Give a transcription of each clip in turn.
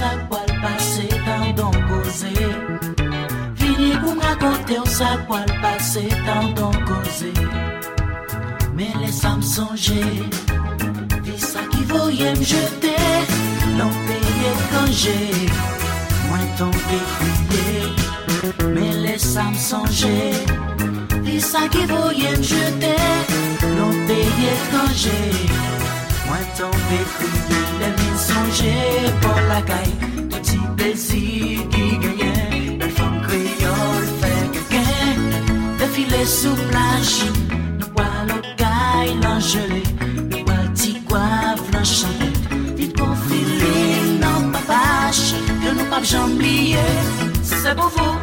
ça quoi le passé tant d'on causé. Fini pour me raconter ça quoi le passé tant d'on causé. Mais laisse-moi me songer, vis ça qui voyait me jeter, l'on payait congé, moi tombé crié. Mais laisse-moi me songer, vis ça qui voyait me jeter, l'on payait congé, moi tombé crié. Les mille songer pour la caille, petit plaisir qui gagnait, belle femme créole fait quelqu'un, défiler sous plage. L'engelé, le balti coiffe, l'enchanté. Vite qu'on file, non, pas vache, que nous pas jamblier, c'est pour vous.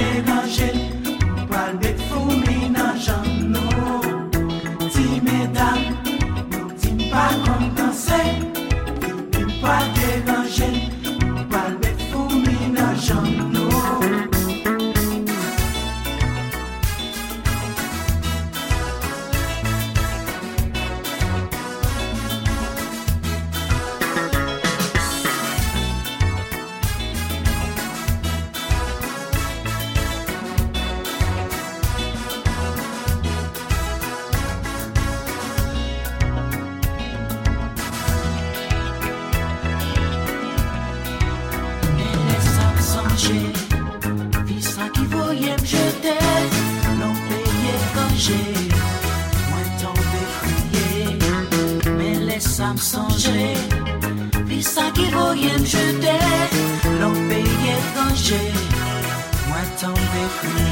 Ti mesdames voyait me jeter, l'on payait étranger. Moi tombé crier, mais laisse-moi me songer. Puis ça qui voyait me jeter, l'on payait étranger. Moi tombé crier.